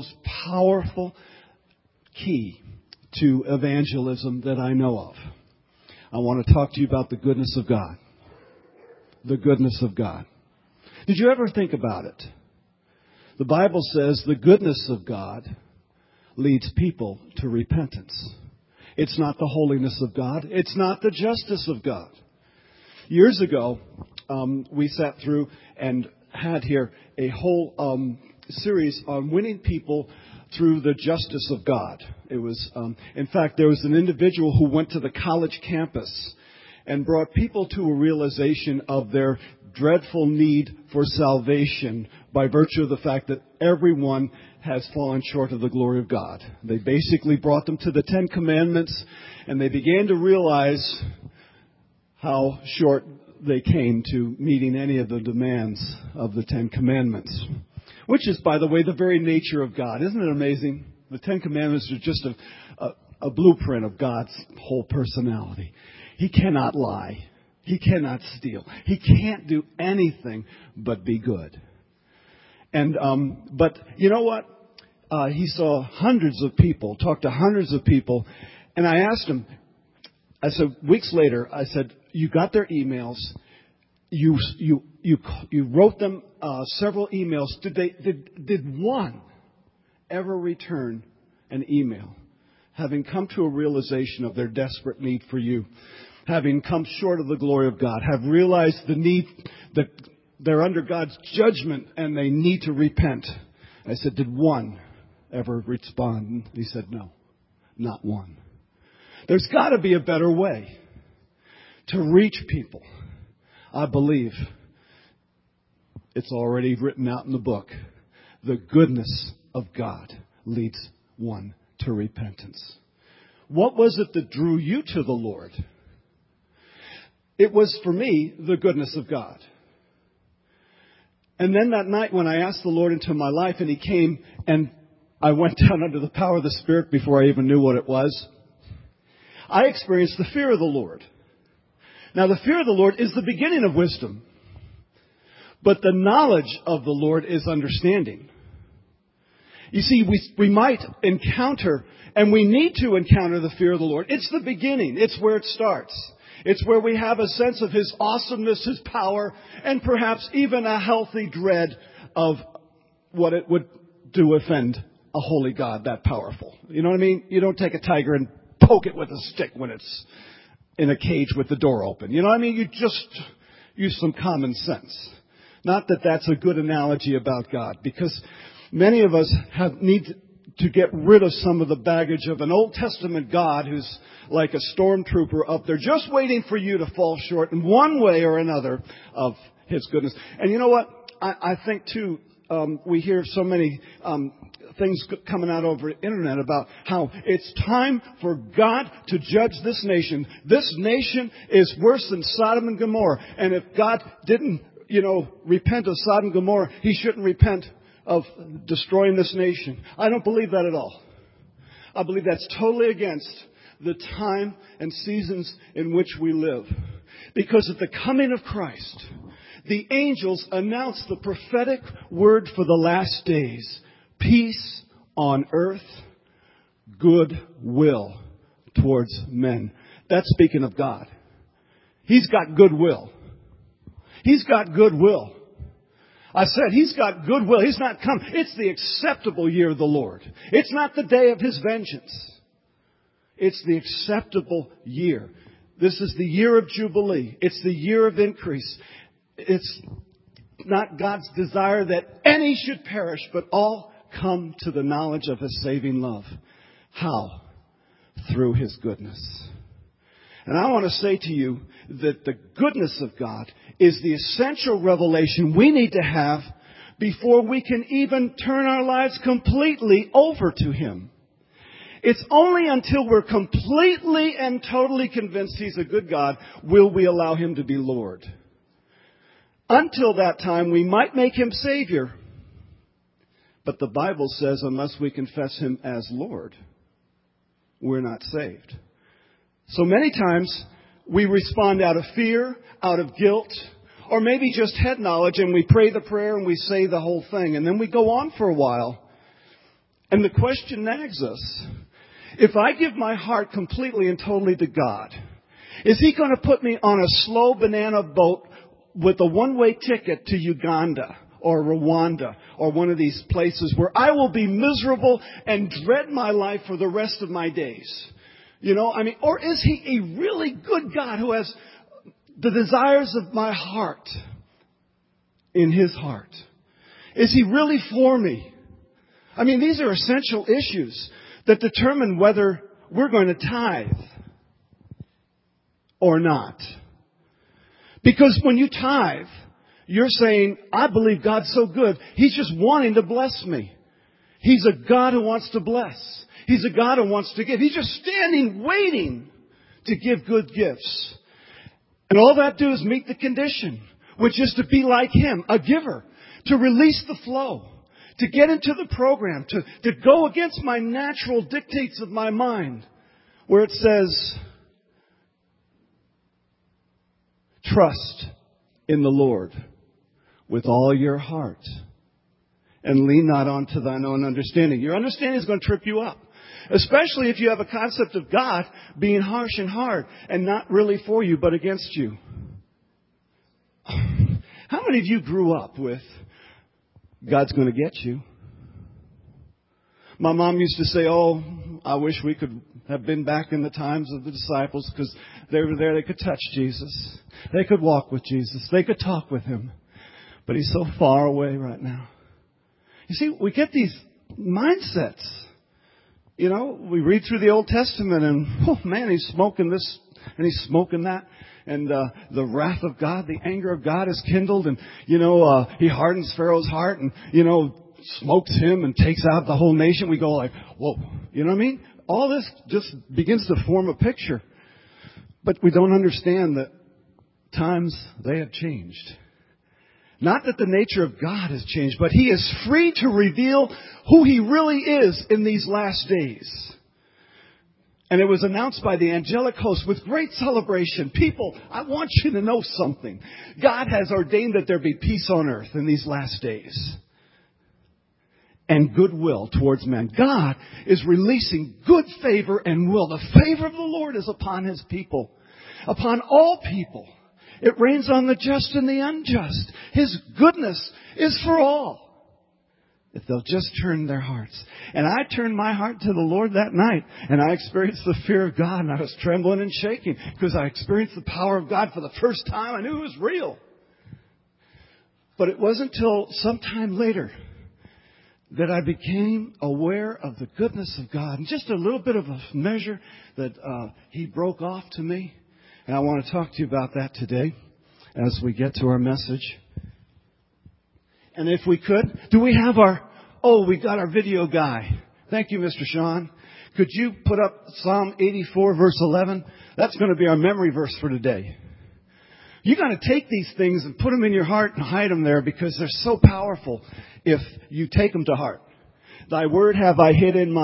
most powerful key to evangelism that I know of. I want to talk to you about the goodness of God. The goodness of God. Did you ever think about it? The Bible says the goodness of God leads people to repentance. It's not the holiness of God. It's not the justice of God. Years ago, we sat through and had here a whole series on winning people through the justice of God. It was, in fact, there was an individual who went to the college campus and brought people to a realization of their dreadful need for salvation by virtue of the fact that everyone has fallen short of the glory of God. They basically brought them to the Ten Commandments, and they began to realize how short they came to meeting any of the demands of the Ten Commandments. Which is, by the way, the very nature of God. Isn't it amazing? The Ten Commandments are just a blueprint of God's whole personality. He cannot lie. He cannot steal. He can't do anything but be good. And but you know what? He saw hundreds of people, talked to hundreds of people, and I asked him. I said, weeks later, I said, you got their emails. You wrote them several emails. Did one ever return an email, having come to a realization of their desperate need for you, having come short of the glory of God, have realized the need that they're under God's judgment and they need to repent? I said, did one ever respond? He said, no, not one. There's got to be a better way to reach people. I believe it's already written out in the book. The goodness of God leads one to repentance. What was it that drew you to the Lord? It was, for me, the goodness of God. And then that night when I asked the Lord into my life and He came and I went down under the power of the Spirit before I even knew what it was, I experienced the fear of the Lord. Now, the fear of the Lord is the beginning of wisdom. But the knowledge of the Lord is understanding. You see, we might encounter, and we need to encounter the fear of the Lord. It's the beginning. It's where it starts. It's where we have a sense of His awesomeness, His power, and perhaps even a healthy dread of what it would do to offend a holy God that powerful. You know what I mean? You don't take a tiger and poke it with a stick when it's in a cage with the door open. You know what I mean? You just use some common sense. Not that that's a good analogy about God, because many of us need to get rid of some of the baggage of an Old Testament God who's like a stormtrooper up there just waiting for you to fall short in one way or another of His goodness. And you know what? I think, too, we hear so many things coming out over the internet about how it's time for God to judge this nation. This nation is worse than Sodom and Gomorrah. And if God didn't, repent of Sodom and Gomorrah, He shouldn't repent of destroying this nation. I don't believe that at all. I believe that's totally against the time and seasons in which we live. Because at the coming of Christ, the angels announced the prophetic word for the last days. Peace on earth, goodwill towards men. That's speaking of God. He's got goodwill. He's got goodwill. I said He's got goodwill. He's not come. It's the acceptable year of the Lord. It's not the day of His vengeance. It's the acceptable year. This is the year of Jubilee. It's the year of increase. It's not God's desire that any should perish, but all come to the knowledge of His saving love. How? Through His goodness. And I want to say to you that the goodness of God is the essential revelation we need to have before we can even turn our lives completely over to Him. It's only until we're completely and totally convinced He's a good God will we allow Him to be Lord. Until that time, we might make Him Savior. But the Bible says unless we confess Him as Lord, we're not saved. So many times we respond out of fear, out of guilt, or maybe just head knowledge, and we pray the prayer and we say the whole thing. And then we go on for a while. And the question nags us, if I give my heart completely and totally to God, is He going to put me on a slow banana boat with a one-way ticket to Uganda or Rwanda or one of these places where I will be miserable and dread my life for the rest of my days? Or is He a really good God who has the desires of my heart in His heart? Is He really for me? These are essential issues that determine whether we're going to tithe or not. Because when you tithe, you're saying, I believe God's so good, He's just wanting to bless me. He's a God who wants to bless. He's a God who wants to give. He's just standing, waiting to give good gifts. And all that do is meet the condition, which is to be like Him, a giver, to release the flow, to get into the program, to go against my natural dictates of my mind, where it says, trust in the Lord with all your heart and lean not onto thine own understanding. Your understanding is going to trip you up, especially if you have a concept of God being harsh and hard and not really for you but against you. How many of you grew up with God's going to get you? My mom used to say, I wish we could have been back in the times of the disciples, because they were there, they could touch Jesus. They could walk with Jesus. They could talk with Him. But He's so far away right now. You see, we get these mindsets. We read through the Old Testament and, He's smoking this and He's smoking that. And the wrath of God, the anger of God is kindled. And, He hardens Pharaoh's heart and, smokes him and takes out the whole nation. We go like, whoa, you know what I mean? All this just begins to form a picture. But we don't understand that times, they have changed. Not that the nature of God has changed, but He is free to reveal who He really is in these last days. And it was announced by the angelic host with great celebration. People, I want you to know something. God has ordained that there be peace on earth in these last days, and goodwill towards men. God is releasing good favor and will. The favor of the Lord is upon His people, upon all people. It rains on the just and the unjust. His goodness is for all, if they'll just turn their hearts. And I turned my heart to the Lord that night, and I experienced the fear of God, and I was trembling and shaking because I experienced the power of God for the first time. I knew it was real. But it wasn't until sometime later that I became aware of the goodness of God, and just a little bit of a measure that He broke off to me. And I want to talk to you about that today as we get to our message. And if we could, do we have we got our video guy. Thank you, Mr. Sean. Could you put up Psalm 84, verse 11? That's going to be our memory verse for today. You got to take these things and put them in your heart and hide them there, because they're so powerful if you take them to heart. Thy word have I hid in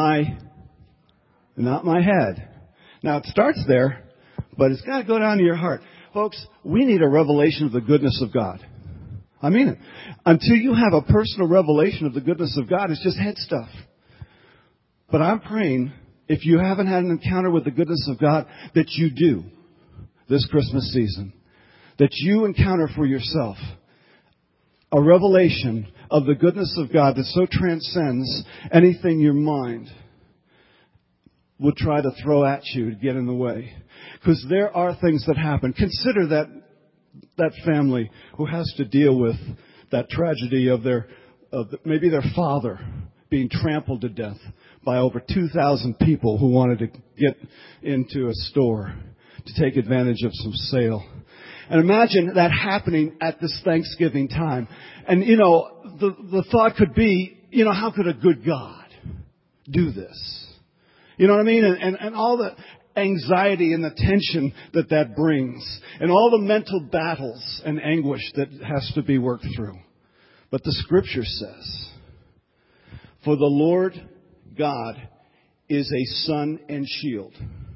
not my head. Now it starts there, but it's got to go down to your heart. Folks, we need a revelation of the goodness of God. I mean it. Until you have a personal revelation of the goodness of God, it's just head stuff. But I'm praying, if you haven't had an encounter with the goodness of God, that you do this Christmas season. That you encounter for yourself a revelation of the goodness of God that so transcends anything your mind would try to throw at you to get in the way. Because there are things that happen. Consider that family who has to deal with that tragedy of maybe their father being trampled to death by over 2,000 people who wanted to get into a store to take advantage of some sale. And imagine that happening at this Thanksgiving time. And, the thought could be, how could a good God do this? You know what I mean? And all the anxiety and the tension that brings, and all the mental battles and anguish that has to be worked through. But the Scripture says, for the Lord God is a sun and shield.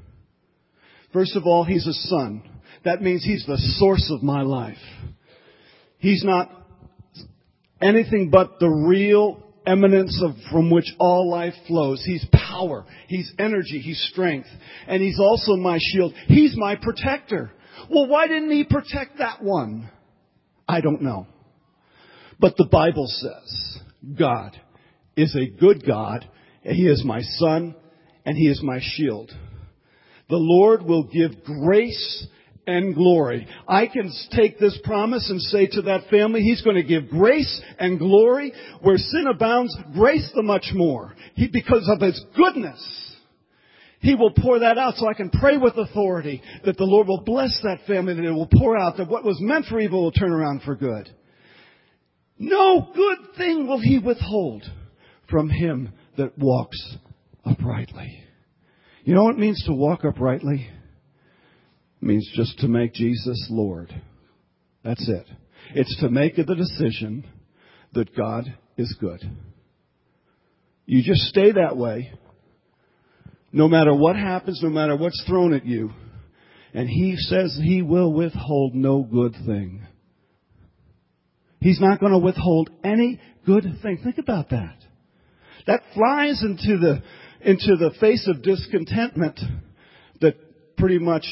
First of all, He's a sun. That means He's the source of my life. He's not anything but the real eminence from which all life flows. He's power. He's energy. He's strength. And He's also my shield. He's my protector. Well, why didn't He protect that one? I don't know. But the Bible says God is a good God. He is my son and He is my shield. The Lord will give grace and glory. I can take this promise and say to that family, He's going to give grace and glory. Where sin abounds, grace the much more. Because of His goodness, He will pour that out. So I can pray with authority that the Lord will bless that family, that it will pour out, that what was meant for evil will turn around for good. No good thing will He withhold from him that walks uprightly. You know what it means to walk uprightly? It means just to make Jesus Lord. That's it. It's to make the decision that God is good. You just stay that way, no matter what happens, no matter what's thrown at you. And He says He will withhold no good thing. He's not going to withhold any good thing. Think about that. That flies into the face of discontentment that pretty much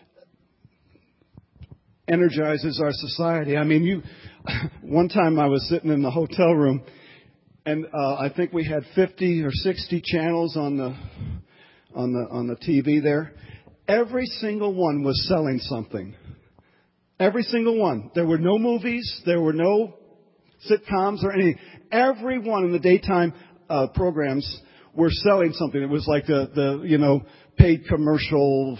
energizes our society. I mean, one time I was sitting in the hotel room, and I think we had 50 or 60 channels on the TV there. Every single one was selling something. Every single one. There were no movies. There were no sitcoms or anything. Every one in the daytime programs were selling something. It was like the paid commercial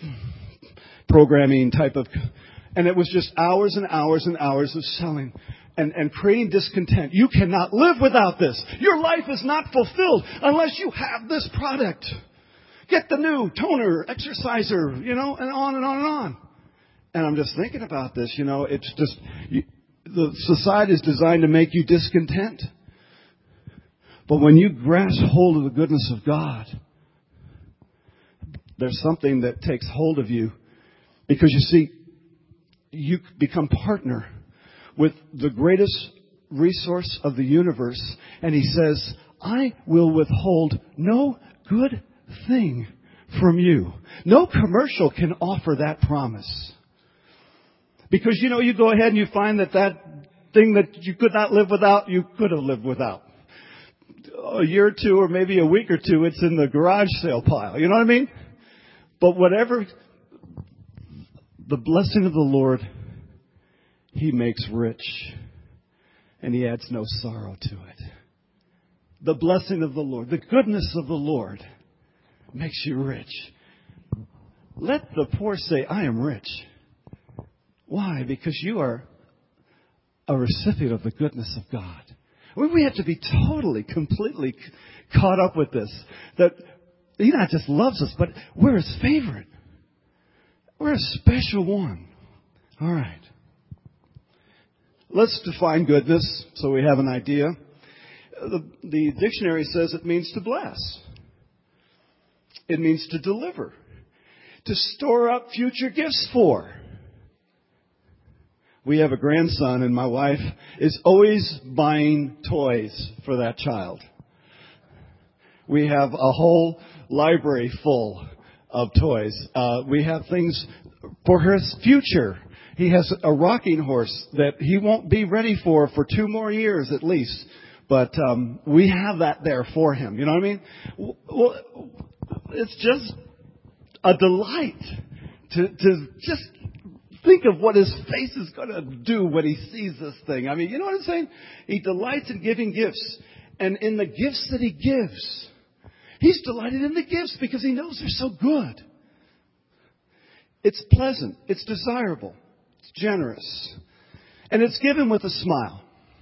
programming type of, and it was just hours and hours and hours of selling and creating discontent. You cannot live without this. Your life is not fulfilled unless you have this product. Get the new toner, exerciser, and on and on and on. And I'm just thinking about this, it's just, the society is designed to make you discontent. But when you grasp hold of the goodness of God, there's something that takes hold of you. Because you see, you become partner with the greatest resource of the universe. And He says, I will withhold no good thing from you. No commercial can offer that promise. Because, you go ahead and you find that thing that you could not live without, you could have lived without. A year or two or maybe a week or two, it's in the garage sale pile. You know what I mean? But whatever, the blessing of the Lord, He makes rich, and He adds no sorrow to it. The blessing of the Lord, the goodness of the Lord makes you rich. Let the poor say, I am rich. Why? Because you are a recipient of the goodness of God. We have to be totally, completely caught up with this. That He not just loves us, but we're His favorite. We're a special one. All right. Let's define goodness so we have an idea. The dictionary says it means to bless. It means to deliver. To store up future gifts for. We have a grandson, and my wife is always buying toys for that child. We have a whole library full of toys. We have things for his future. He has a rocking horse that he won't be ready for 2 more years at least. But we have that there for him. You know what I mean? Well, it's just a delight to just think of what his face is going to do when he sees this thing. I mean, you know what I'm saying? He delights in giving gifts. And in the gifts that he gives, he's delighted in the gifts because he knows they're so good. It's pleasant. It's desirable. It's generous. And it's given with a smile.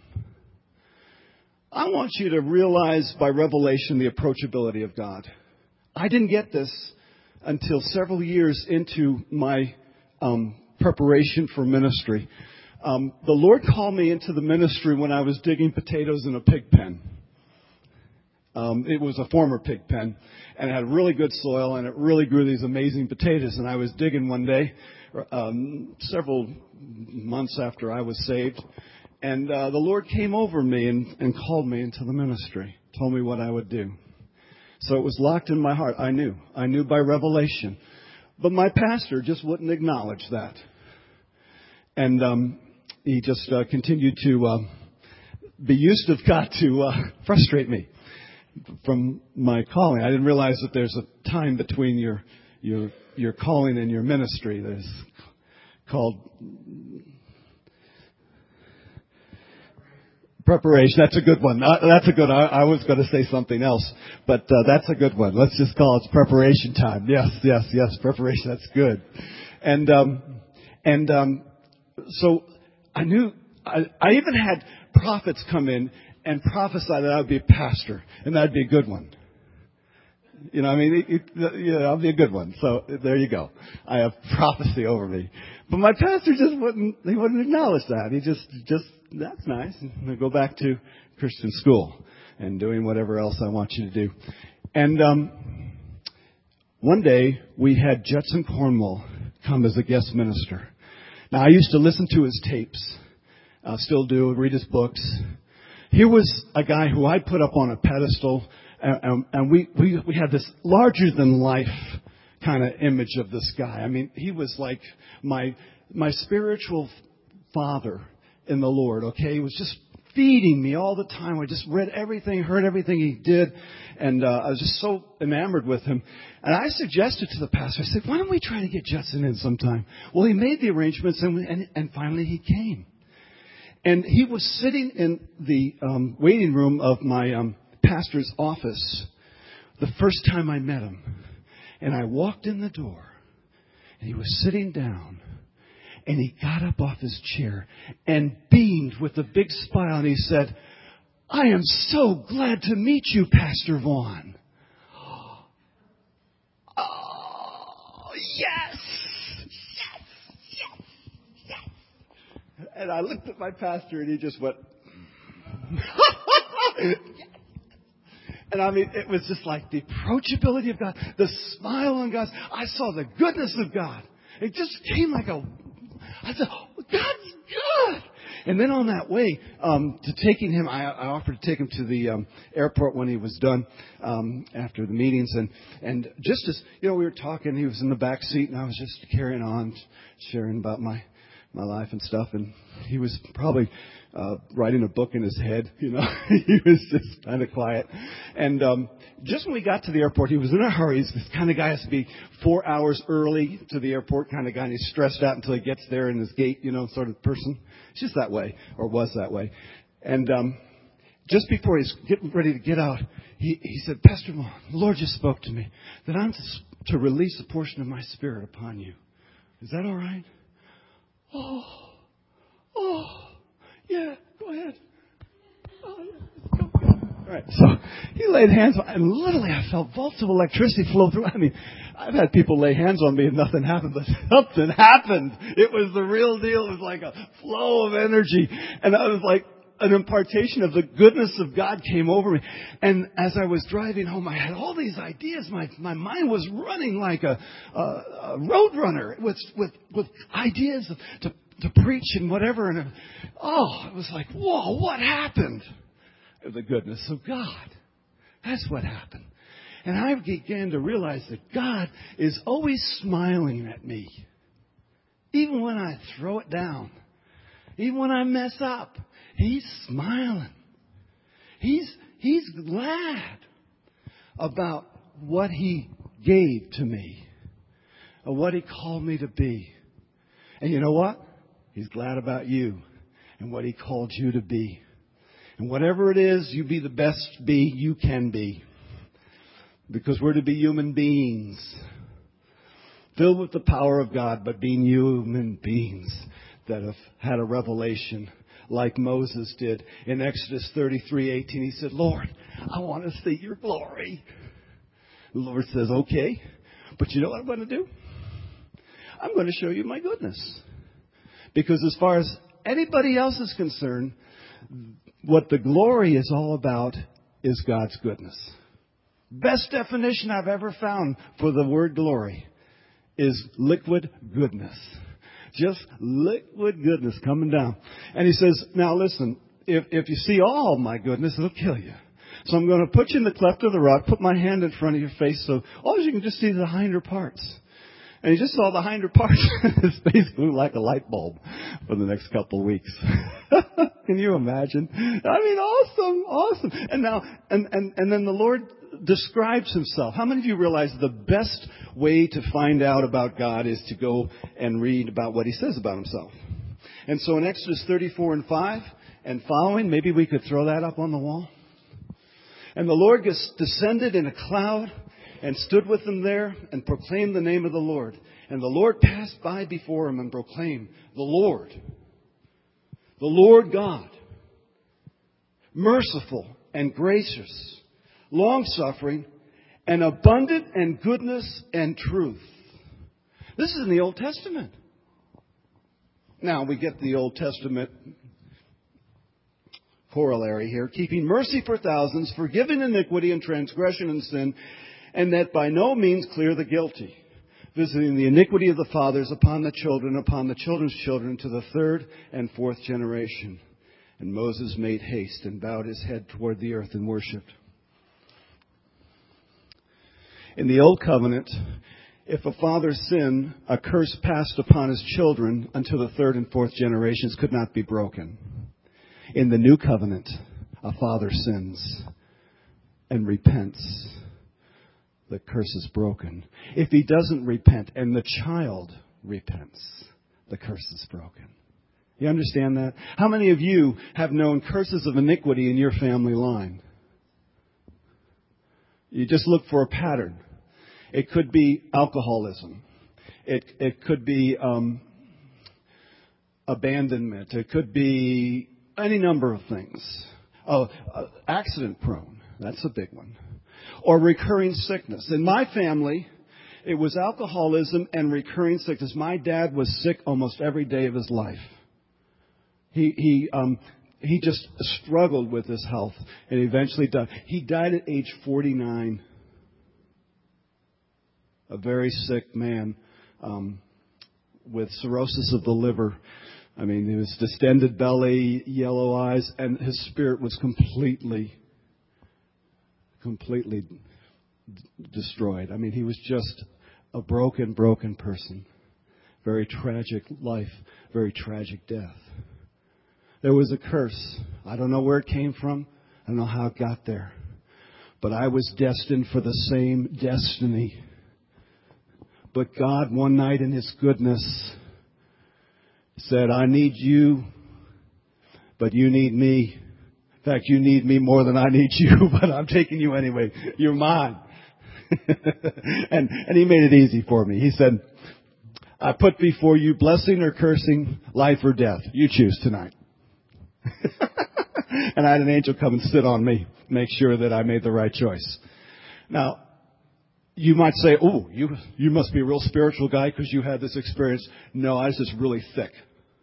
I want you to realize by revelation the approachability of God. I didn't get this until several years into my preparation for ministry. The Lord called me into the ministry when I was digging potatoes in a pig pen. It was a former pig pen, and it had really good soil, and it really grew these amazing potatoes. And I was digging one day, several months after I was saved, And the Lord came over me and called me into the ministry, told me what I would do. So it was locked in my heart. I knew by revelation. But my pastor just wouldn't acknowledge that. And he just continued to be used of God to frustrate me from my calling. I didn't realize that there's a time between your calling and your ministry. There's called preparation. That's a good one. That's a good. I was going to say something else, but that's a good one. Let's just call it preparation time. Yes. Preparation. That's good. And so I knew. I even had prophets come in and prophesy that I would be a pastor, and that'd be a good one. You know, I mean, I'll be a good one. So there you go. I have prophecy over me. But my pastor just wouldn't acknowledge that. He just, that's nice. And I go back to Christian school and doing whatever else I want you to do. And one day we had Judson Cornwall come as a guest minister. Now I used to listen to his tapes. I still do, read his books. Here was a guy who I put up on a pedestal. And we had this larger than life kind of image of this guy. I mean, he was like my spiritual father in the Lord, okay? He was just feeding me all the time. I just read everything, heard everything he did, and I was just so enamored with him. And I suggested to the pastor, I said, why don't we try to get Judson in sometime? Well, he made the arrangements, and finally he came. And he was sitting in the waiting room of my pastor's office the first time I met him. And I walked in the door, and he was sitting down, and he got up off his chair and beamed with a big smile, and he said, I am so glad to meet you, Pastor Vaughn. Oh, yes! And I looked at my pastor, and he just went, and I mean, it was just like the approachability of God, the smile on God's. I saw the goodness of God. It just came like I said, oh, God's good. And then on that way, to taking him, I offered to take him to the airport when he was done after the meetings. And just as, we were talking, he was in the back seat, and I was just carrying on, sharing about my life and stuff. And he was probably writing a book in his head, He was just kind of quiet. And just when we got to the airport, he was in a hurry. He's this kind of guy, has to be 4 hours early to the airport kind of guy. And he's stressed out until he gets there in his gate, sort of person. It's just that way, or was that way. And just before he's getting ready to get out, he said, Pastor Vaughn, the Lord just spoke to me that I'm to release a portion of my spirit upon you. Is that all right? Oh, yeah, go ahead. Oh, yeah, go. All right, so he laid hands on, and literally I felt bolts of electricity flow through. I mean, I've had people lay hands on me and nothing happened, but something happened. It was the real deal. It was like a flow of energy, and I was like, an impartation of the goodness of God came over me. And as I was driving home, I had all these ideas. My mind was running like a road runner with ideas to preach and whatever. And it was like, whoa, what happened? The goodness of God. That's what happened. And I began to realize that God is always smiling at me. Even when I throw it down. Even when I mess up. He's smiling. He's glad about what He gave to me, or what He called me to be. And you know what? He's glad about you and what He called you to be. And whatever it is, you be the best you can be. Because we're to be human beings, filled with the power of God, but being human beings that have had a revelation like Moses did in Exodus 33:18. He said, Lord, I want to see your glory. The Lord says, okay, but you know what I'm going to do? I'm going to show you my goodness. Because as far as anybody else is concerned, what the glory is all about is God's goodness. Best definition I've ever found for the word glory is liquid goodness. Just liquid goodness coming down. And he says, now listen, if you see all my goodness, it'll kill you. So I'm going to put you in the cleft of the rock, put my hand in front of your face, so all you can just see the hinder parts. And he just saw the hinder parts. His face grew like a light bulb for the next couple of weeks. Can you imagine? I mean, awesome. And now, and then the Lord describes himself. How many of you realize the best way to find out about God is to go and read about what he says about himself? And so in Exodus 34:5 and following, maybe we could throw that up on the wall. And the Lord descended in a cloud and stood with them there and proclaimed the name of the Lord. And the Lord passed by before him and proclaimed, the Lord God, merciful and gracious, long-suffering, and abundant in goodness and truth. This is in the Old Testament. Now we get the Old Testament corollary here. Keeping mercy for thousands, forgiving iniquity and transgression and sin, and that by no means clear the guilty. Visiting the iniquity of the fathers upon the children's children, to the third and fourth generation. And Moses made haste and bowed his head toward the earth and worshipped. In the Old Covenant, if a father sinned, a curse passed upon his children until the third and fourth generations could not be broken. In the New Covenant, a father sins and repents, the curse is broken. If he doesn't repent and the child repents, the curse is broken. You understand that? How many of you have known curses of iniquity in your family line? You just look for a pattern. It could be alcoholism. It could be abandonment. It could be any number of things. Accident prone. That's a big one. Or recurring sickness. In my family, it was alcoholism and recurring sickness. My dad was sick almost every day of his life. He just struggled with his health and eventually died. He died at age 49. A very sick man with cirrhosis of the liver. I mean, he was distended belly, yellow eyes, and his spirit was completely destroyed. I mean, he was just a broken person. Very tragic life, very tragic death. There was a curse. I don't know where it came from. I don't know how it got there. But I was destined for the same destiny. But God, one night in His goodness, said, I need you, but you need me. In fact, you need me more than I need you, but I'm taking you anyway. You're mine. and He made it easy for me. He said, I put before you blessing or cursing, life or death. You choose tonight. And I had an angel come and sit on me, make sure that I made the right choice. Now, you might say, oh, you must be a real spiritual guy because you had this experience. No, I was just really thick.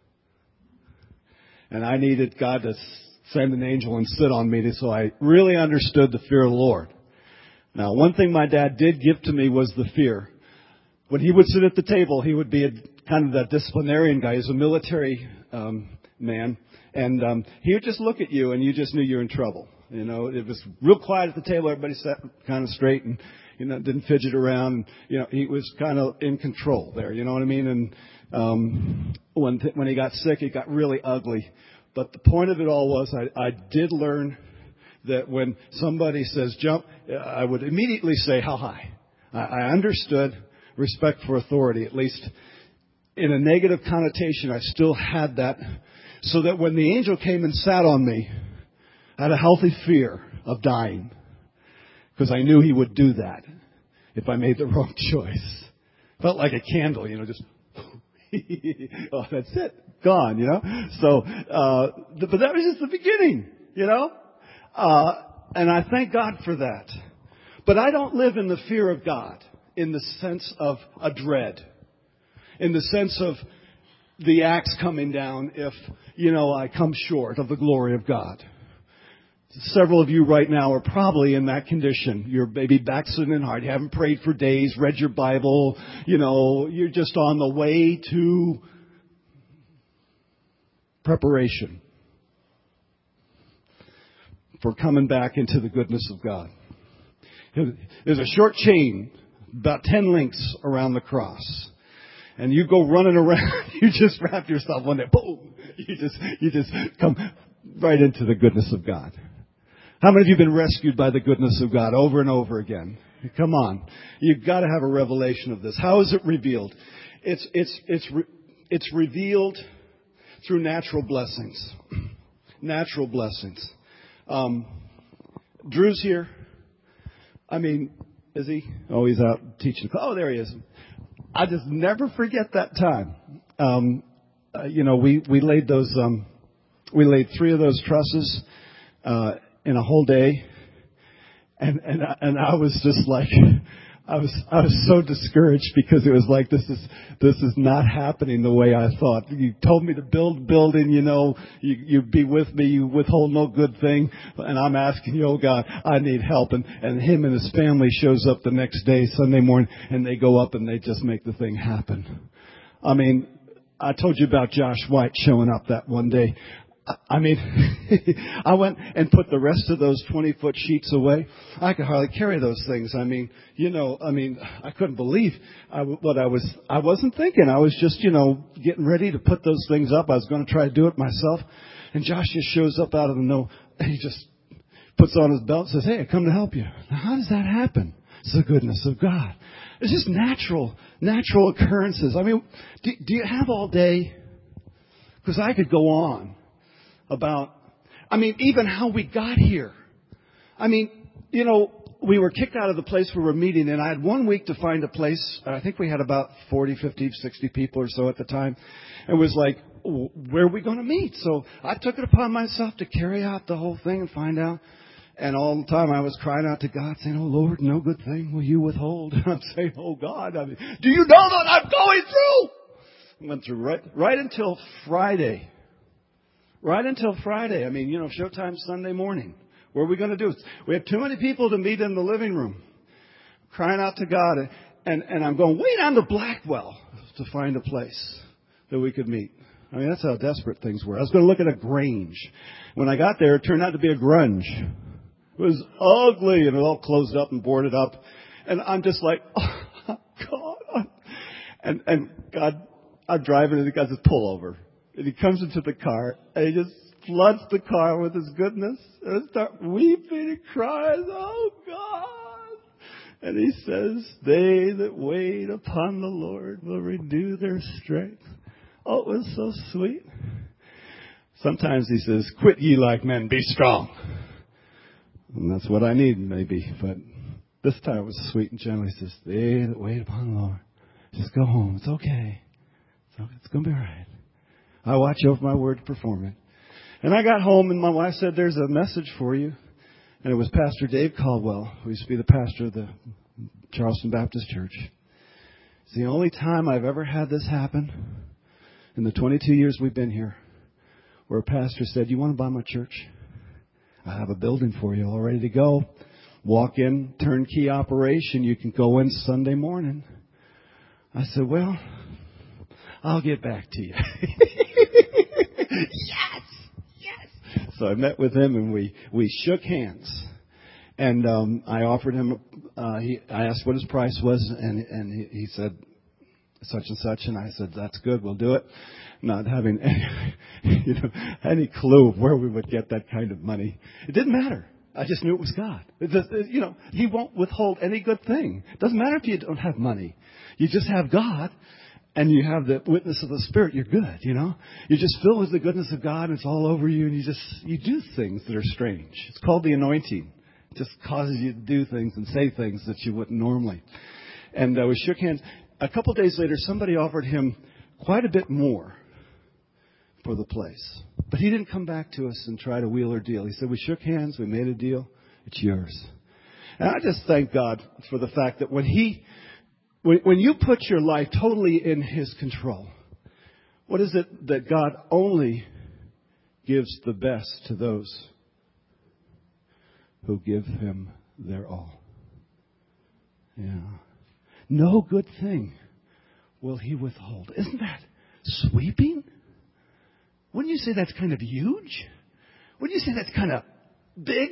And I needed God to send an angel and sit on me so I really understood the fear of the Lord. Now, one thing my dad did give to me was the fear. When he would sit at the table, he would be kind of that disciplinarian guy. He's a military man. And he would just look at you and you just knew you were in trouble. You know, it was real quiet at the table. Everybody sat kind of straight and, didn't fidget around. He was kind of in control there. You know what I mean? And when he got sick, it got really ugly. But the point of it all was I did learn that when somebody says jump, I would immediately say how high. I understood respect for authority, at least in a negative connotation. I still had that, so that when the angel came and sat on me, I had a healthy fear of dying, because I knew he would do that if I made the wrong choice. Felt like a candle, just, oh, that's it, gone, So, but that was just the beginning, and I thank God for that. But I don't live in the fear of God in the sense of a dread, in the sense of the axe coming down if, I come short of the glory of God. Several of you right now are probably in that condition. You're maybe backslidden in heart. You haven't prayed for days, read your Bible. You're just on the way to Preparation for coming back into the goodness of God. There's a short chain, about 10 links around the cross. And you go running around, you just wrap yourself on there, boom! You just come right into the goodness of God. How many of you have been rescued by the goodness of God over and over again? Come on. You've got to have a revelation of this. How is it revealed? It's revealed through natural blessings. Natural blessings. Drew's here. I mean, is he? Oh, he's out teaching. Oh, there he is. I just never forget that time. We laid those, we laid 3 of those trusses, in a whole day. And I was just like, I was so discouraged because it was like, this is not happening the way I thought. You told me to build a building, you'd be with me, you withhold no good thing. And I'm asking you, oh God, I need help. And him and his family shows up the next day, Sunday morning, and they go up and they just make the thing happen. I mean, I told you about Josh White showing up that one day. I mean, I went and put the rest of those 20-foot sheets away. I could hardly carry those things. I couldn't believe what I wasn't thinking. I was just, getting ready to put those things up. I was going to try to do it myself. And Josh just shows up out of the no, and he just puts on his belt and says, hey, I come to help you. Now, how does that happen? It's the goodness of God. It's just natural occurrences. I mean, do you have all day? Because I could go on about, even how we got here. We were kicked out of the place we were meeting, and I had 1 week to find a place. I think we had about 40, 50, 60 people or so at the time. It was like, where are we going to meet? So I took it upon myself to carry out the whole thing and find out. And all the time I was crying out to God, saying, oh, Lord, no good thing will you withhold. And I'm saying, oh, God, do you know what I'm going through? I went through right until Friday. Right until Friday. Showtime Sunday morning. What are we going to do? We have too many people to meet in the living room. Crying out to God. And I'm going way down to Blackwell to find a place that we could meet. That's how desperate things were. I was going to look at a Grange. When I got there, it turned out to be a grunge. It was ugly and it all closed up and boarded up. And I'm just like, oh, God. And God, I'm driving and the guy says, pull over. And he comes into the car, and he just floods the car with his goodness. And I start weeping and crying, oh, God. And he says, they that wait upon the Lord will renew their strength. Oh, it was so sweet. Sometimes he says, quit ye like men, be strong. And that's what I need, maybe. But this time it was sweet and gentle. He says, they that wait upon the Lord, just go home. It's okay. It's going to be all right. I watch over my word to perform it. And I got home and my wife said, there's a message for you. And it was Pastor Dave Caldwell, who used to be the pastor of the Charleston Baptist Church. It's the only time I've ever had this happen in the 22 years we've been here, where a pastor said, you want to buy my church? I have a building for you all ready to go. Walk in, turnkey operation. You can go in Sunday morning. I said, well, I'll get back to you. Yes. So I met with him and we shook hands. And I offered him, I asked what his price was, and he said such and such. And I said, that's good, we'll do it. Not having any clue of where we would get that kind of money. It didn't matter. I just knew it was God. He won't withhold any good thing. It doesn't matter if you don't have money. You just have God. And you have the witness of the Spirit, you're good, You're just filled with the goodness of God, and it's all over you, and you do things that are strange. It's called the anointing. It just causes you to do things and say things that you wouldn't normally. And we shook hands. A couple of days later, somebody offered him quite a bit more for the place. But he didn't come back to us and try to wheel or deal. He said, we shook hands, we made a deal, it's yours. And I just thank God for the fact that when you put your life totally in His control, what is it that God only gives the best to those who give Him their all? Yeah. No good thing will He withhold. Isn't that sweeping? Wouldn't you say that's kind of huge? Wouldn't you say that's kind of big?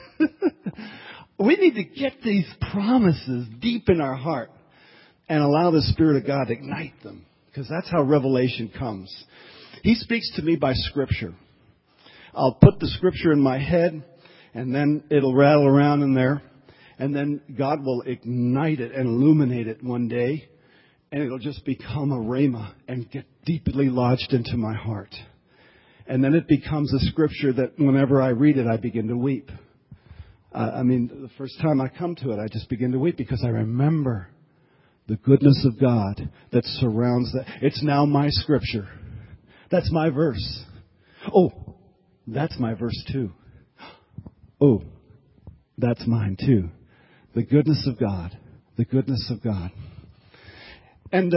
We need to get these promises deep in our heart and allow the Spirit of God to ignite them, because that's how revelation comes. He speaks to me by Scripture. I'll put the Scripture in my head, and then it'll rattle around in there, and then God will ignite it and illuminate it one day, and it'll just become a rhema and get deeply lodged into my heart. And then it becomes a Scripture that whenever I read it, I begin to weep. The first time I come to it, I just begin to weep because I remember the goodness of God that surrounds that. It's now my Scripture. That's my verse. Oh, that's my verse too. Oh, that's mine too. The goodness of God. The goodness of God. And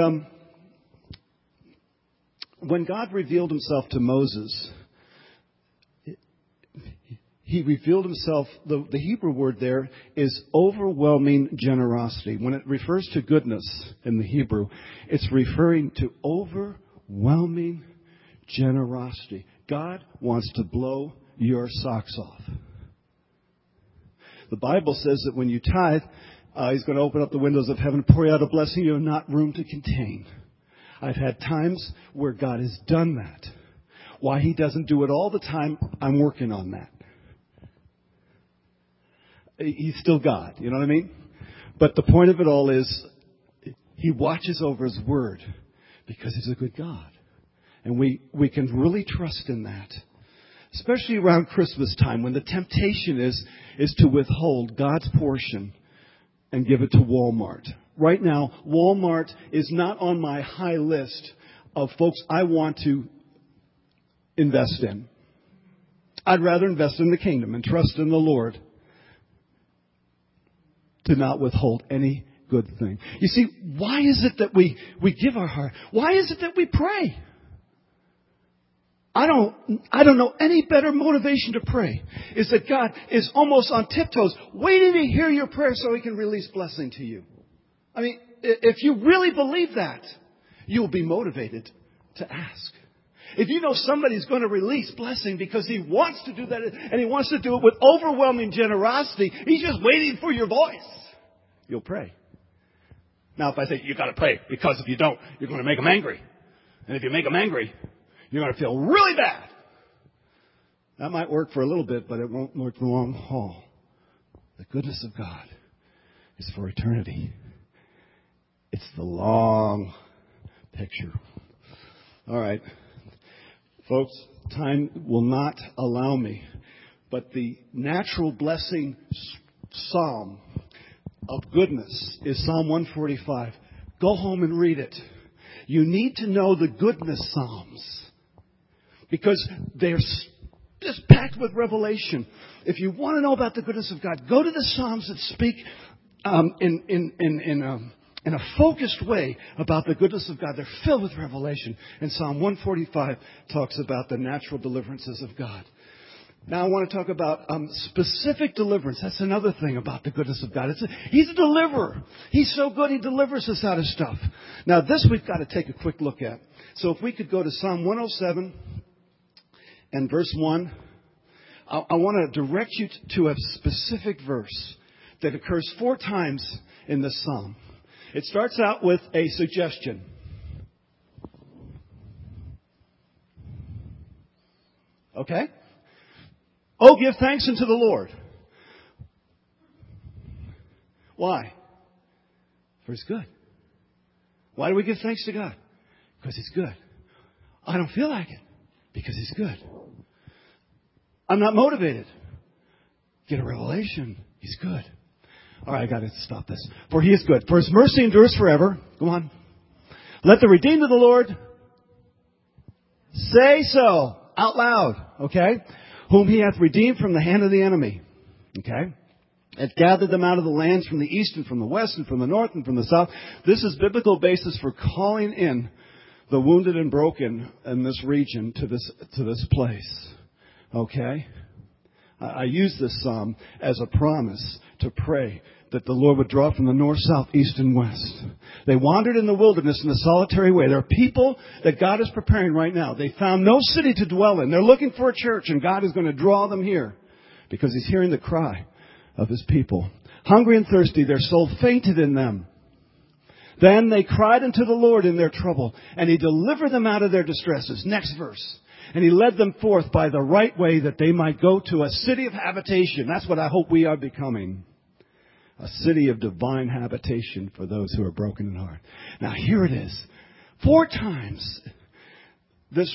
when God revealed Himself to Moses, He revealed Himself, the Hebrew word there is overwhelming generosity. When it refers to goodness in the Hebrew, it's referring to overwhelming generosity. God wants to blow your socks off. The Bible says that when you tithe, He's going to open up the windows of heaven, pour you out a blessing you have not room to contain. I've had times where God has done that. Why He doesn't do it all the time, I'm working on that. He's still God, you know what I mean? But the point of it all is He watches over His word because He's a good God. And we can really trust in that. Especially around Christmas time when the temptation is to withhold God's portion and give it to Walmart. Right now, Walmart is not on my high list of folks I want to invest in. I'd rather invest in the kingdom and trust in the Lord to not withhold any good thing. You see, why is it that we give our heart? Why is it that we pray? I don't know any better motivation to pray is that God is almost on tiptoes waiting to hear your prayer so He can release blessing to you. I mean, if you really believe that, you'll be motivated to ask. If you know somebody's going to release blessing because He wants to do that and He wants to do it with overwhelming generosity, He's just waiting for your voice. You'll pray. Now, if I say, you've got to pray because if you don't, you're going to make Him angry. And if you make Him angry, you're going to feel really bad. That might work for a little bit, but it won't work the long haul. The goodness of God is for eternity. It's the long picture. All right. Folks, time will not allow me. But the natural blessing psalm of goodness is Psalm 145. Go home and read it. You need to know the goodness psalms because they're just packed with revelation. If you want to know about the goodness of God, go to the psalms that speak in a focused way about the goodness of God. They're filled with revelation. And Psalm 145 talks about the natural deliverances of God. Now I want to talk about specific deliverance. That's another thing about the goodness of God. He's a deliverer. He's so good, He delivers us out of stuff. Now this we've got to take a quick look at. So if we could go to Psalm 107 and verse 1. I want to direct you to a specific verse that occurs 4 times in this psalm. It starts out with a suggestion. Okay? Oh, give thanks unto the Lord. Why? For He's good. Why do we give thanks to God? Because He's good. I don't feel like it. Because He's good. I'm not motivated. Get a revelation. He's good. All right, I got to stop this. For He is good. For His mercy endures forever. Go on. Let the redeemed of the Lord say so out loud. Okay? Whom He hath redeemed from the hand of the enemy. Okay? Hath gathered them out of the lands from the east and from the west and from the north and from the south. This is biblical basis for calling in the wounded and broken in this region to this place. Okay? I use this psalm as a promise to pray that the Lord would draw from the north, south, east, and west. They wandered in the wilderness in a solitary way. There are people that God is preparing right now. They found no city to dwell in. They're looking for a church, and God is going to draw them here because He's hearing the cry of His people. Hungry and thirsty, their soul fainted in them. Then they cried unto the Lord in their trouble, and He delivered them out of their distresses. Next verse. And He led them forth by the right way that they might go to a city of habitation. That's what I hope we are becoming. A city of divine habitation for those who are broken in heart. Now here it is. 4 times this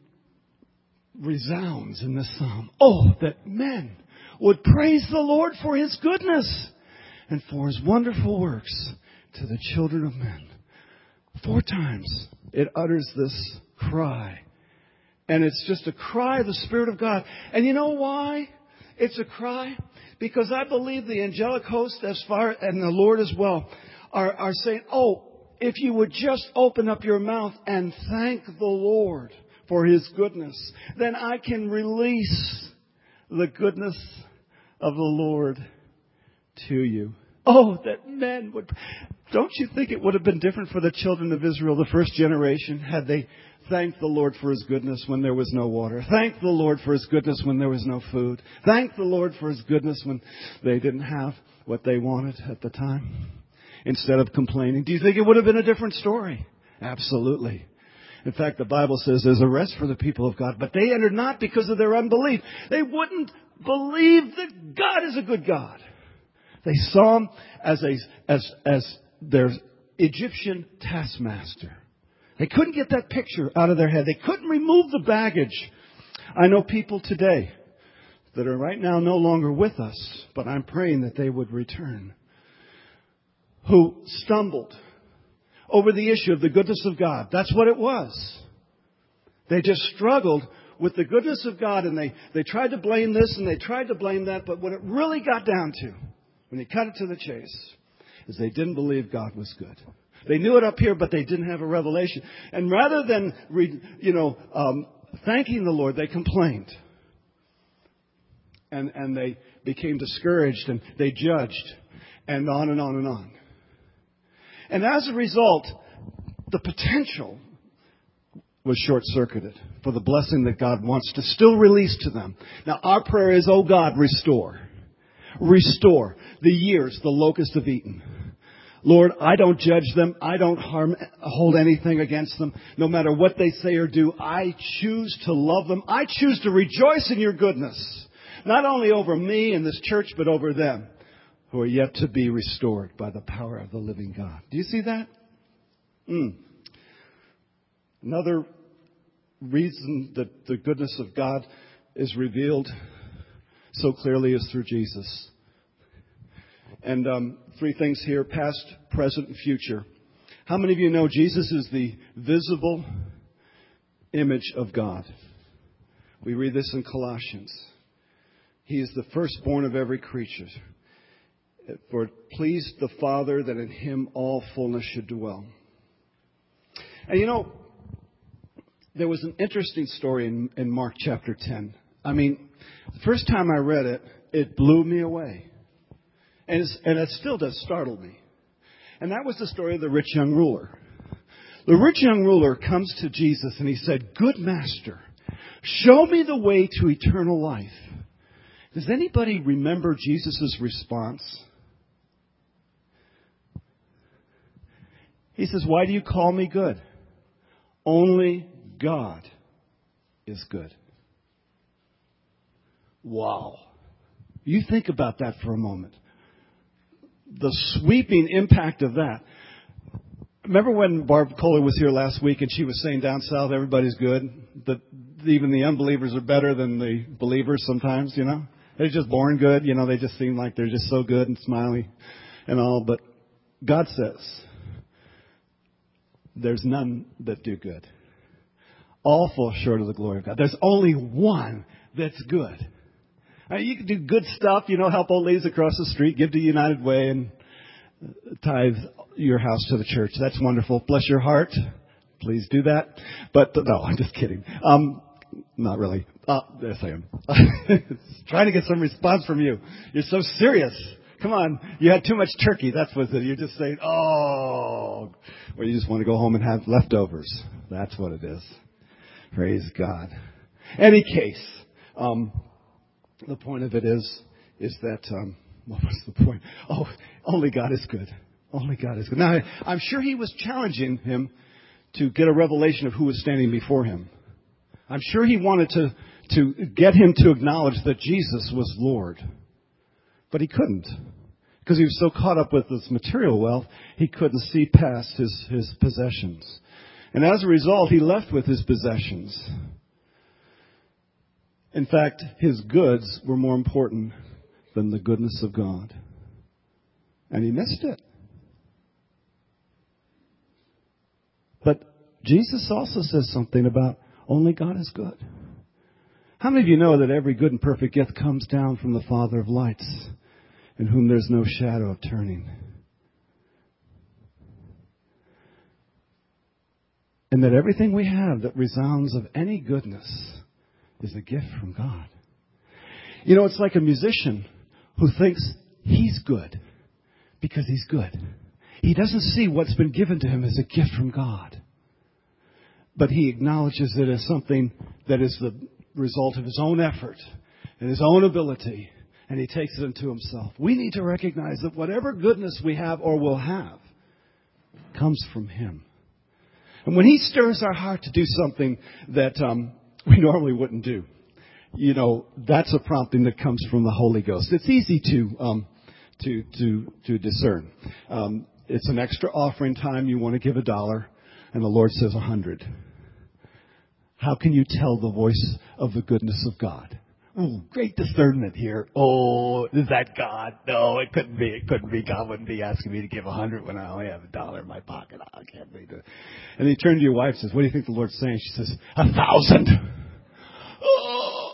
resounds in this psalm. Oh, that men would praise the Lord for His goodness and for His wonderful works to the children of men. 4 times it utters this cry. And it's just a cry of the Spirit of God. And you know why it's a cry? Because I believe the angelic host and the Lord as well are saying, oh, if you would just open up your mouth and thank the Lord for His goodness, then I can release the goodness of the Lord to you. Oh, that men would... Don't you think it would have been different for the children of Israel, the first generation, had they thanked the Lord for His goodness when there was no water? Thank the Lord for His goodness when there was no food. Thank the Lord for His goodness when they didn't have what they wanted at the time. Instead of complaining. Do you think it would have been a different story? Absolutely. In fact, the Bible says there's a rest for the people of God. But they entered not because of their unbelief. They wouldn't believe that God is a good God. They saw Him as their Egyptian taskmaster. They couldn't get that picture out of their head. They couldn't remove the baggage. I know people today that are right now no longer with us, but I'm praying that they would return, who stumbled over the issue of the goodness of God. That's what it was. They just struggled with the goodness of God, and they tried to blame this and they tried to blame that, but what it really got down to, when you cut it to the chase, is they didn't believe God was good. They knew it up here, but they didn't have a revelation. And rather than, thanking the Lord, they complained. And they became discouraged and they judged. And on and on and on. And as a result, the potential was short-circuited for the blessing that God wants to still release to them. Now, our prayer is, oh God, restore. Restore the years the locusts have eaten. Lord, I don't judge them. I don't hold anything against them. No matter what they say or do, I choose to love them. I choose to rejoice in your goodness. Not only over me and this church, but over them who are yet to be restored by the power of the living God. Do you see that? Another reason that the goodness of God is revealed so clearly is through Jesus. And 3 things here, past, present, and future. How many of you know Jesus is the visible image of God? We read this in Colossians. He is the firstborn of every creature. For it pleased the Father that in Him all fullness should dwell. And you know, there was an interesting story in Mark chapter 10. I mean, the first time I read it, it blew me away. And it still does startle me. And that was the story of the rich young ruler. The rich young ruler comes to Jesus and he said, "Good master, show me the way to eternal life." Does anybody remember Jesus' response? He says, "Why do you call me good? Only God is good." Wow. You think about that for a moment. The sweeping impact of that. Remember when Barb Kohler was here last week and she was saying down south everybody's good? That even the unbelievers are better than the believers sometimes, you know? They're just born good, you know, they just seem like they're just so good and smiley and all. But God says, there's none that do good. All fall short of the glory of God. There's only one that's good. I mean, you can do good stuff, you know, help old ladies across the street, give to United Way, and tithe your house to the church. That's wonderful. Bless your heart. Please do that. But no, I'm just kidding. Not really. Yes, I am. Trying to get some response from you. You're so serious. Come on, you had too much turkey. That's what it is. You're just saying, oh, or you just want to go home and have leftovers. That's what it is. Praise God. Any case, the point of it is that, what was the point? Oh, only God is good. Only God is good. Now, I'm sure he was challenging him to get a revelation of who was standing before him. I'm sure he wanted to get him to acknowledge that Jesus was Lord. But he couldn't. Because he was so caught up with his material wealth, he couldn't see past his possessions. And as a result, he left with his possessions. In fact, his goods were more important than the goodness of God. And he missed it. But Jesus also says something about only God is good. How many of you know that every good and perfect gift comes down from the Father of lights, in whom there's no shadow of turning? And that everything we have that resounds of any goodness is a gift from God. You know, it's like a musician who thinks he's good because he's good. He doesn't see what's been given to him as a gift from God. But he acknowledges it as something that is the result of his own effort and his own ability, and he takes it into himself. We need to recognize that whatever goodness we have or will have comes from him. And when he stirs our heart to do something that we normally wouldn't do, you know, that's a prompting that comes from the Holy Ghost. It's easy to discern. It's an extra offering time. You want to give $1, and the Lord says 100. How can you tell the voice of the goodness of God? Oh, great discernment here. Oh, is that God? No, it couldn't be. It couldn't be. God wouldn't be asking me to give 100 when I only have $1 in my pocket. I can't believe it. And you turn to your wife and says, what do you think the Lord's saying? She says, 1,000. Oh.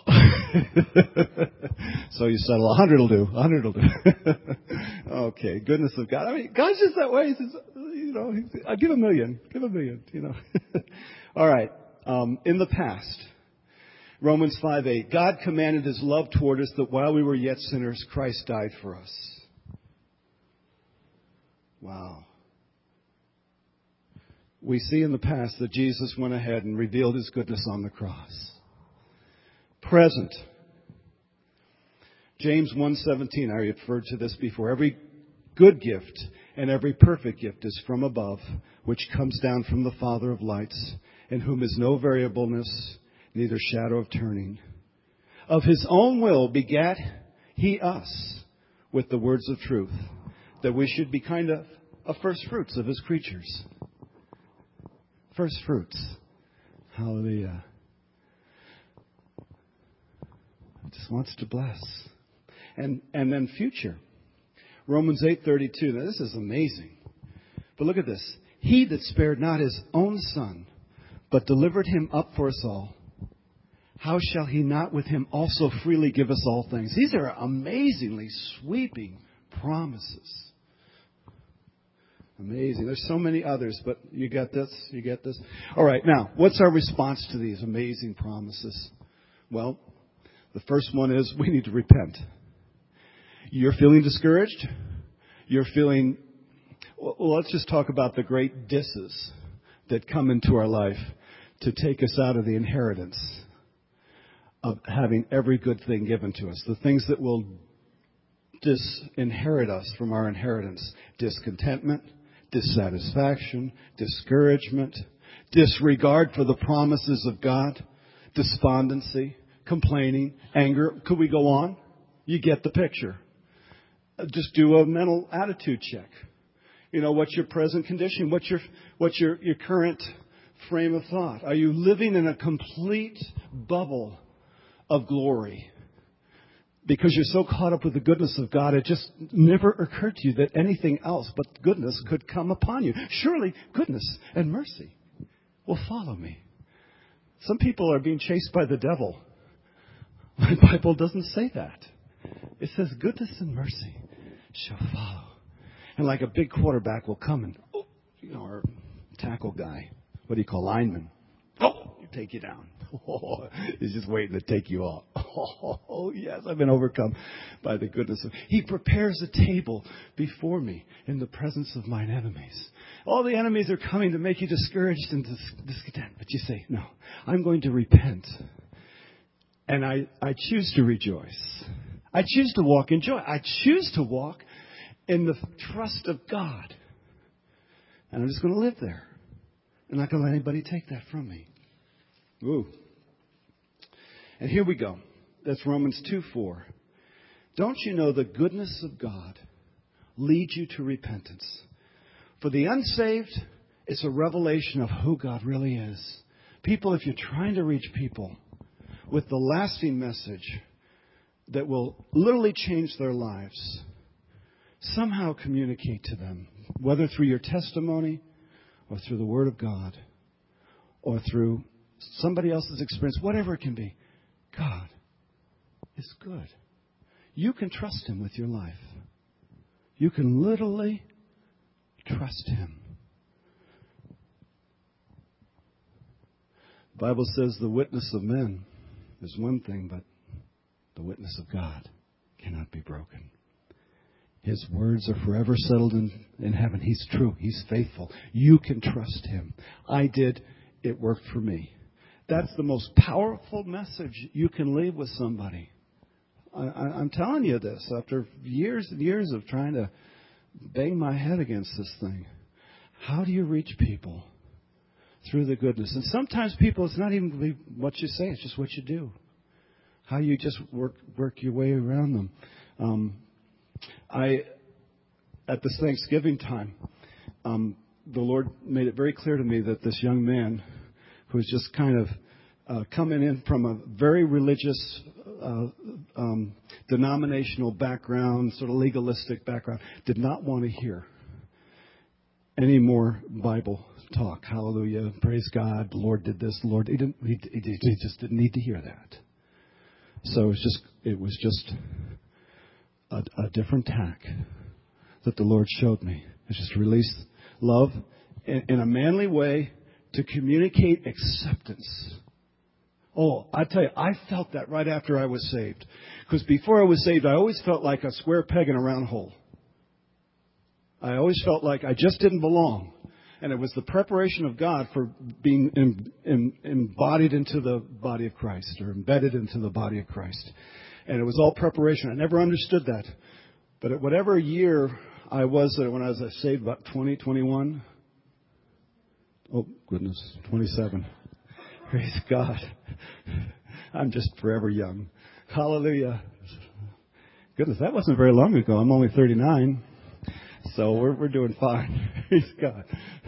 So you settle 100 will do. 100 will do. Okay, goodness of God. I mean, God's just that way. He says, you know, I'll give $1 million. Give $1 million, you know. All right. In the past, Romans 5:8, God commanded his love toward us that while we were yet sinners, Christ died for us. Wow. We see in the past that Jesus went ahead and revealed his goodness on the cross. Present. James 1:17, I referred to this before. Every good gift and every perfect gift is from above, which comes down from the Father of lights, in whom is no variableness, neither shadow of turning. Of his own will begat he us with the words of truth, that we should be kind of first fruits of his creatures. First fruits. Hallelujah. He just wants to bless. And then future. Romans 8:32. Now this is amazing. But look at this. He that spared not his own son, but delivered him up for us all, how shall he not with him also freely give us all things? These are amazingly sweeping promises. Amazing. There's so many others, but you got this? You get this? All right, now, what's our response to these amazing promises? Well, the first one is we need to repent. You're feeling discouraged? You're feeling... Well, let's just talk about the great disses that come into our life to take us out of the inheritance of having every good thing given to us. The things that will disinherit us from our inheritance. Discontentment, dissatisfaction, discouragement, disregard for the promises of God, despondency, complaining, anger. Could we go on? You get the picture. Just do a mental attitude check. You know, what's your present condition? What's your current frame of thought? Are you living in a complete bubble of glory? Because you're so caught up with the goodness of God, it just never occurred to you that anything else but goodness could come upon you. Surely goodness and mercy will follow me. Some people are being chased by the devil. My Bible doesn't say that. It says goodness and mercy shall follow. And like a big quarterback will come and, or tackle guy. What do you call lineman? Take you down. He's just waiting to take you off. Oh, yes, I've been overcome by the goodness of... He prepares a table before me in the presence of mine enemies. All the enemies are coming to make you discouraged and discontent. But you say, no, I'm going to repent. And I choose to rejoice. I choose to walk in joy. I choose to walk in the trust of God. And I'm just going to live there. I'm not going to let anybody take that from me. Ooh. And here we go. That's Romans 2:4. Don't you know the goodness of God leads you to repentance? For the unsaved, it's a revelation of who God really is. People, if you're trying to reach people with the lasting message that will literally change their lives, somehow communicate to them, whether through your testimony or through the Word of God or through somebody else's experience, whatever it can be. God is good. You can trust Him with your life. You can literally trust Him. The Bible says the witness of men is one thing, but the witness of God cannot be broken. His words are forever settled in heaven. He's true. He's faithful. You can trust Him. I did. It worked for me. That's the most powerful message you can leave with somebody. I'm telling you this after years and years of trying to bang my head against this thing. How do you reach people? Through the goodness. And sometimes people, it's not even what you say, it's just what you do. How you just work your way around them. At this Thanksgiving time, the Lord made it very clear to me that this young man who was just kind of coming in from a very religious, denominational background, sort of legalistic background, did not want to hear any more Bible talk. Hallelujah, praise God, the Lord did this, the Lord... He just didn't need to hear that. So it was just a different tack that the Lord showed me. It's just release love in a manly way to communicate acceptance. Oh, I tell you, I felt that right after I was saved. Because before I was saved, I always felt like a square peg in a round hole. I always felt like I just didn't belong. And it was the preparation of God for being embodied into the body of Christ, or embedded into the body of Christ. And it was all preparation. I never understood that. But at whatever year I was when I was saved, about 20, 21. Oh, goodness, 27. Praise God. I'm just forever young. Hallelujah. Goodness, that wasn't very long ago. I'm only 39. So we're doing fine. Praise God.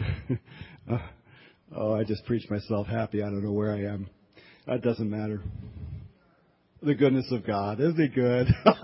I just preached myself happy. I don't know where I am. That doesn't matter. The goodness of God. Isn't He good?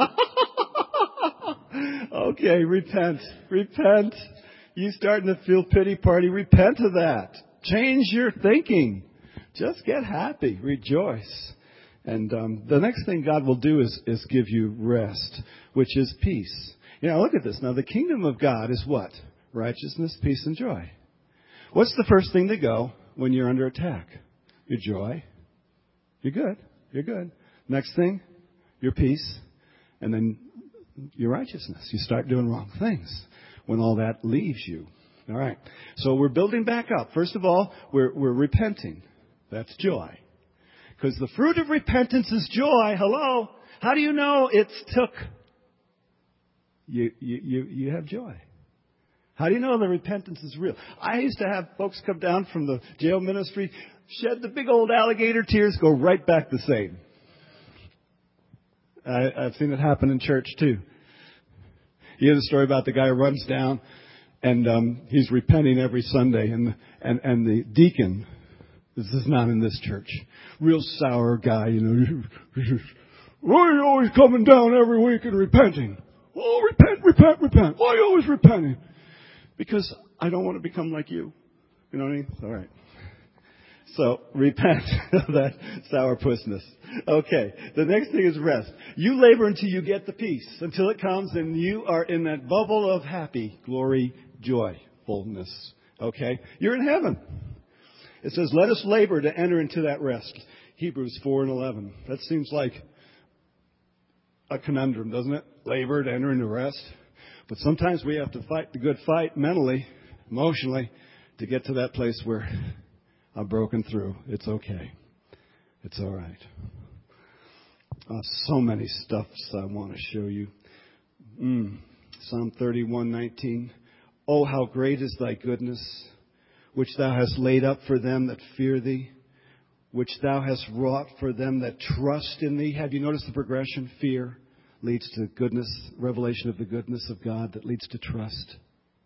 Okay, repent. Repent. You starting to feel pity party. Repent of that. Change your thinking. Just get happy. Rejoice. And the next thing God will do is give you rest, which is peace. You know, look at this. Now, the kingdom of God is what? Righteousness, peace, and joy. What's the first thing to go when you're under attack? Your joy. You're good. You're good. Next thing, your peace. And then your righteousness. You start doing wrong things when all that leaves you. All right. So we're building back up. First of all, we're repenting. That's joy. Because the fruit of repentance is joy. Hello. How do you know it's took? You have joy. How do you know the repentance is real? I used to have folks come down from the jail ministry, shed the big old alligator tears, go right back the same. I've seen it happen in church too. You hear the story about the guy who runs down and he's repenting every Sunday, and the deacon, this is not in this church, real sour guy, you know. Why are you always coming down every week and repenting? Oh, repent. Why are you always repenting? Because I don't want to become like you. You know what I mean? All right. So, repent of that sourpussness. Okay. The next thing is rest. You labor until you get the peace, until it comes and you are in that bubble of happy, glory, joy, fullness. Okay? You're in heaven. It says, let us labor to enter into that rest. Hebrews 4:11. That seems like a conundrum, doesn't it? Labor to enter into rest. But sometimes we have to fight the good fight mentally, emotionally, to get to that place where I've broken through. It's okay. It's all right. So many stuffs I want to show you. Psalm 31:19. Oh, how great is thy goodness, which thou hast laid up for them that fear thee, which thou hast wrought for them that trust in thee. Have you noticed the progression? Fear leads to goodness, revelation of the goodness of God that leads to trust.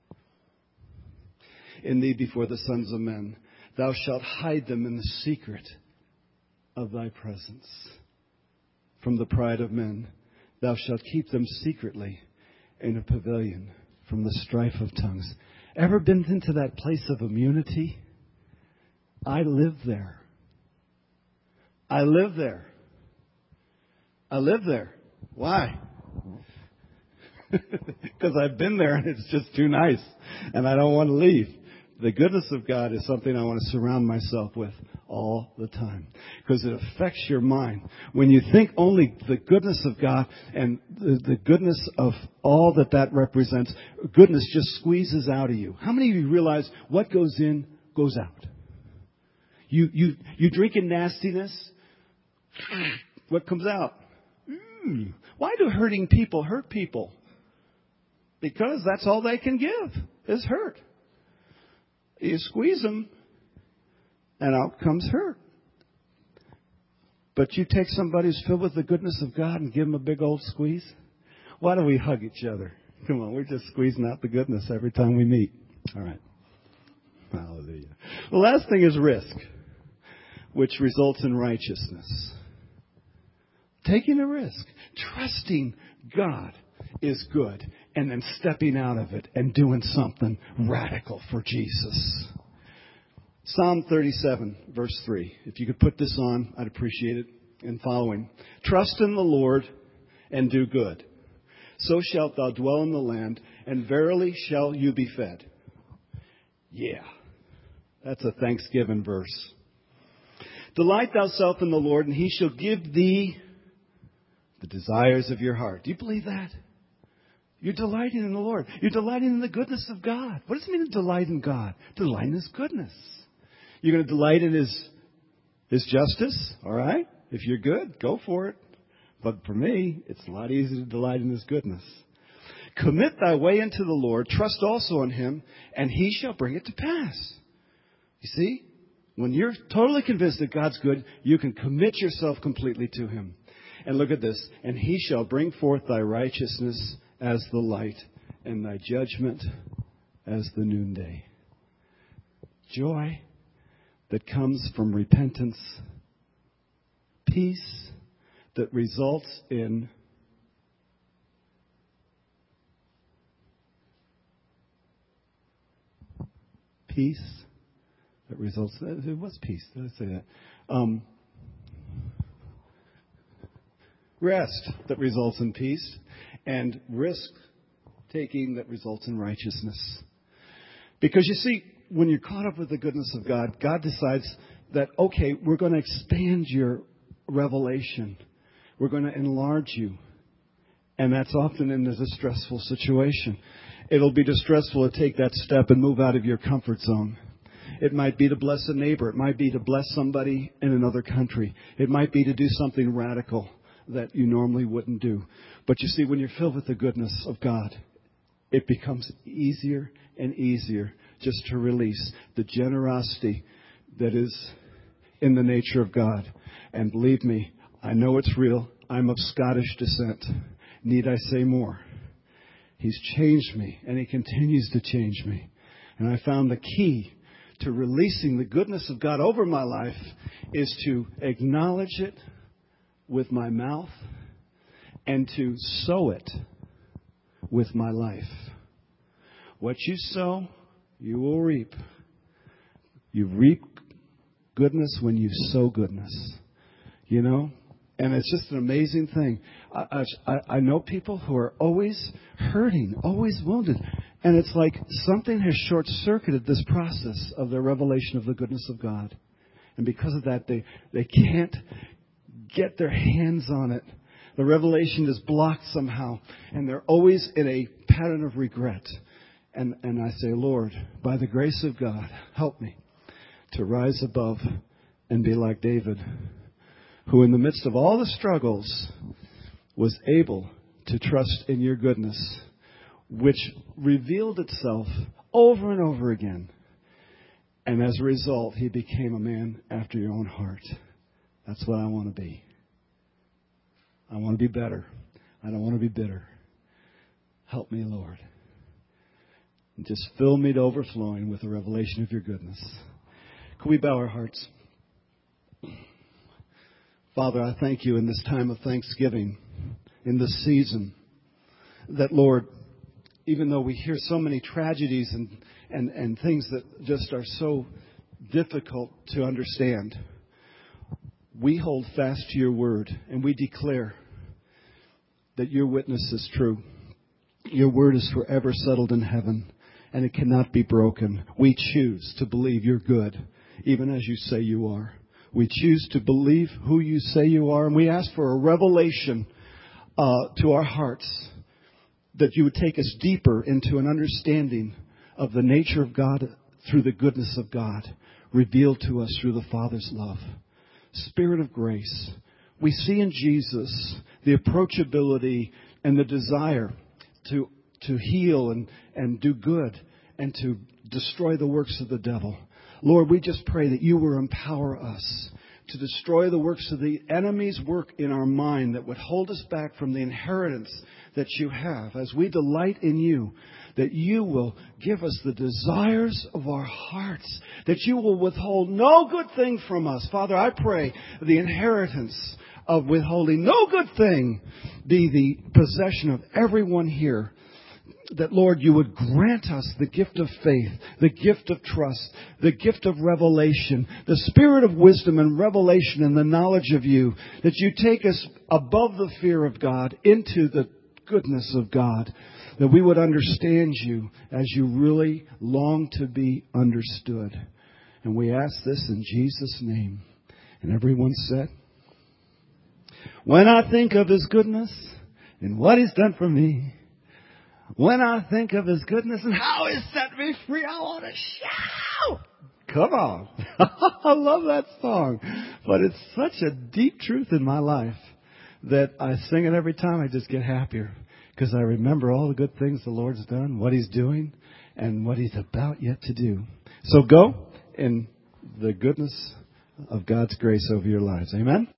In thee before the sons of men, thou shalt hide them in the secret of thy presence. From the pride of men, thou shalt keep them secretly in a pavilion from the strife of tongues. Ever been into that place of immunity? I live there. I live there. I live there. Why? Because I've been there and it's just too nice and I don't want to leave. The goodness of God is something I want to surround myself with all the time because it affects your mind. When you think only the goodness of God and the goodness of all that represents, goodness just squeezes out of you. How many of you realize what goes in goes out? You drink in nastiness, what comes out? Why do hurting people hurt people? Because that's all they can give is hurt. You squeeze them, and out comes hurt. But you take somebody who's filled with the goodness of God and give them a big old squeeze. Why do we hug each other? Come on, we're just squeezing out the goodness every time we meet. All right. Hallelujah. The last thing is risk, which results in righteousness. Taking a risk, trusting God is good, and then stepping out of it and doing something radical for Jesus. Psalm 37, verse 3. If you could put this on, I'd appreciate it. And following. Trust in the Lord and do good. So shalt thou dwell in the land, and verily shall you be fed. Yeah, that's a Thanksgiving verse. Delight thyself in the Lord, and he shall give thee the desires of your heart. Do you believe that? You're delighting in the Lord. You're delighting in the goodness of God. What does it mean to delight in God? Delight in His goodness. You're going to delight in His justice, all right? If you're good, go for it. But for me, it's a lot easier to delight in His goodness. Commit thy way unto the Lord. Trust also in Him, and He shall bring it to pass. You see? When you're totally convinced that God's good, you can commit yourself completely to Him. And look at this. And He shall bring forth thy righteousness as the light, and thy judgment as the noonday. Joy that comes from repentance. Peace that results in peace that results. What's peace? Did I say that? Rest that results in peace, and risk taking that results in righteousness. Because you see, when you're caught up with the goodness of God, God decides that, okay, we're going to expand your revelation. We're going to enlarge you. And that's often in a distressful situation. It'll be distressful to take that step and move out of your comfort zone. It might be to bless a neighbor. It might be to bless somebody in another country. It might be to do something radical that you normally wouldn't do. But you see, when you're filled with the goodness of God, it becomes easier and easier just to release the generosity that is in the nature of God. And believe me, I know it's real. I'm of Scottish descent. Need I say more? He's changed me, and He continues to change me. And I found the key to releasing the goodness of God over my life is to acknowledge it with my mouth and to sow it with my life. What you sow, you will reap. You reap goodness when you sow goodness. You know? And it's just an amazing thing. I know people who are always hurting, always wounded. And it's like something has short-circuited this process of their revelation of the goodness of God. And because of that, they can't get their hands on it. The revelation is blocked somehow, and they're always in a pattern of regret. And I say, Lord, by the grace of God, help me to rise above and be like David, who in the midst of all the struggles was able to trust in your goodness, which revealed itself over and over again. And as a result, he became a man after your own heart. That's what I want to be. I want to be better. I don't want to be bitter. Help me, Lord. And just fill me to overflowing with the revelation of your goodness. Can we bow our hearts? Father, I thank you in this time of Thanksgiving, in this season, that, Lord, even though we hear so many tragedies and things that just are so difficult to understand, we hold fast to your word and we declare that your witness is true. Your word is forever settled in heaven and it cannot be broken. We choose to believe you're good, even as you say you are. We choose to believe who you say you are, and we ask for a revelation to our hearts, that you would take us deeper into an understanding of the nature of God through the goodness of God, revealed to us through the Father's love. Spirit of grace, we see in Jesus the approachability and the desire to heal and do good and to destroy the works of the devil. Lord, we just pray that you will empower us to destroy the works of the enemy's work in our mind that would hold us back from the inheritance that you have. As we delight in you, that you will give us the desires of our hearts, that you will withhold no good thing from us. Father, I pray the inheritance of withholding no good thing be the possession of everyone here. That, Lord, you would grant us the gift of faith, the gift of trust, the gift of revelation, the spirit of wisdom and revelation and the knowledge of you. That you take us above the fear of God into the goodness of God. That we would understand you as you really long to be understood. And we ask this in Jesus' name. And everyone said, when I think of his goodness and what he's done for me, when I think of his goodness and how he set me free, I want to shout. Come on. I love that song. But it's such a deep truth in my life that I sing it every time. I just get happier because I remember all the good things the Lord's done, what he's doing, and what he's about yet to do. So go in the goodness of God's grace over your lives. Amen.